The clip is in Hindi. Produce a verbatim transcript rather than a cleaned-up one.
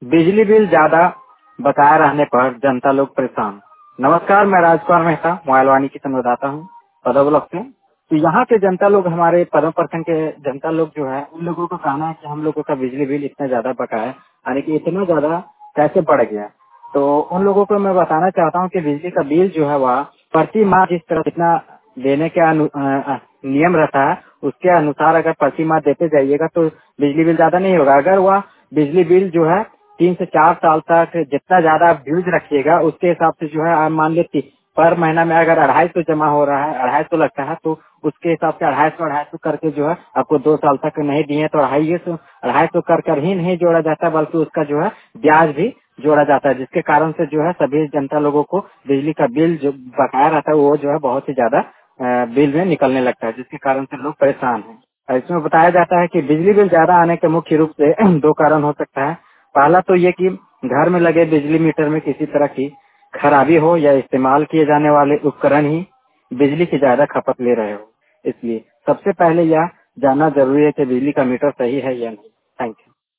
बिजली बिल ज्यादा बकाया रहने पर जनता लोग परेशान। नमस्कार, मैं राजकुमार मेहता मोबाइलवाणी की संवाददाता हूँ पदव ब्लॉक से। तो यहाँ के जनता लोग, हमारे पदम प्रखंड के जनता लोग जो है, उन लोगों को कहना है कि हम लोगों का बिजली बिल इतना ज्यादा बकाया है, यानी कि इतना ज्यादा कैसे बढ़ गया। तो उन लोगों को मैं बताना चाहता हूँ कि बिजली का बिल जो है वह प्रति माह जिस तरह जितना देने का अनु, अ, अ, नियम रहता है, उसके अनुसार अगर प्रति माह देते जाइएगा तो बिजली बिल ज्यादा नहीं होगा। अगर वह बिजली बिल जो है तीन से चार साल तक जितना ज्यादा आप यूज रखिएगा, उसके हिसाब से जो है आप मान लेते पर महीना में अगर अढ़ाई सौ जमा हो रहा है, अढ़ाई सौ लगता है, तो उसके हिसाब से अढ़ाई सौ अढ़ाई सौ करके जो है आपको दो साल तक नहीं दिए तो अढ़ाई सौ अढ़ाई सौ कर कर ही नहीं जोड़ा जाता, बल्कि उसका जो है ब्याज भी जोड़ा जाता है, जिसके कारण से जो है सभी जनता लोगों को बिजली का बिल जो बकाया रहता है वो जो है बहुत ही ज्यादा अ, बिल में निकलने लगता है, जिसके कारण से लोग परेशान हैं। और इसमें बताया जाता है कि बिजली बिल ज्यादा आने के मुख्य रूप से दो कारण हो सकता है। पहला तो ये कि घर में लगे बिजली मीटर में किसी तरह की खराबी हो, या इस्तेमाल किए जाने वाले उपकरण ही बिजली की ज्यादा खपत ले रहे हो। इसलिए सबसे पहले यह जानना जरूरी है कि बिजली का मीटर सही है या नहीं। Thank you.